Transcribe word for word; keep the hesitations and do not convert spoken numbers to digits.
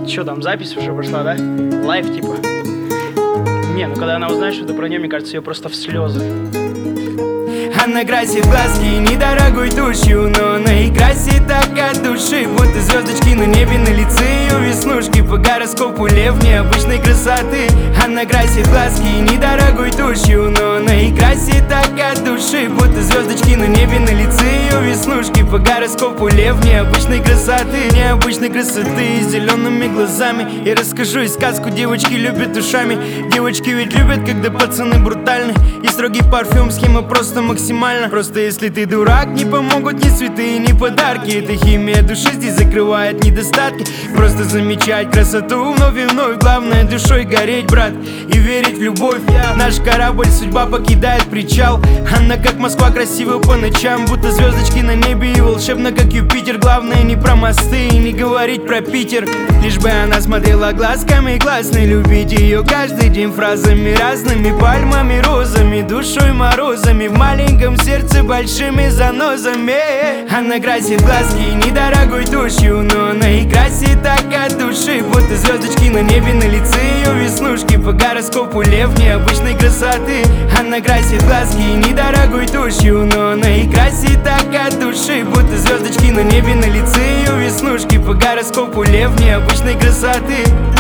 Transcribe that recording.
Что там, запись уже пошла, да? Лайв типа. Не, ну когда она узнает что-то про нее, мне кажется, ее просто в слезы. Она красит глазки недорогой тушью, но она и красит так от души, будто звездочки на небе, на лице ее веснушки. По гороскопу лев необычной красоты. Она красит глазки недорогой тушью, но она и красит так от души, будто звездочки на небе, на лице ее веснушки. По гороскопу лев необычной красоты, необычной красоты, с зелеными глазами. Я расскажу и сказку, девочки любят ушами. Девочки ведь любят, когда пацаны брутальны. И строгий парфюм, схема просто максимальна. Просто если ты дурак, не помогут ни цветы, ни подарки. Эта химия души здесь закрывает недостатки. Просто замечать красоту вновь и вновь. Главное душой гореть, брат, и верить в любовь. Наш корабль судьба покидает причал. Она как Москва красива по ночам, будто звездочки на небе и волшебно как Юпитер. Главное не про мосты и не говорить про Питер. Лишь бы она смотрела глазками классной. Любить ее каждый день фразами разными, пальмами, розами, душой, морозами. В маленьком сердце большими занозами. Она красит глазки недорогой тушью, но она и красит так от души, будто звездочки на небе, на лице ее веснушки. По гороскопу лев необычной красоты. Она красит глазки недорогой тушью, но она и красит так от души, будто звездочки на небе, на лице ее веснушки. По гороскопу лев необычной красоты.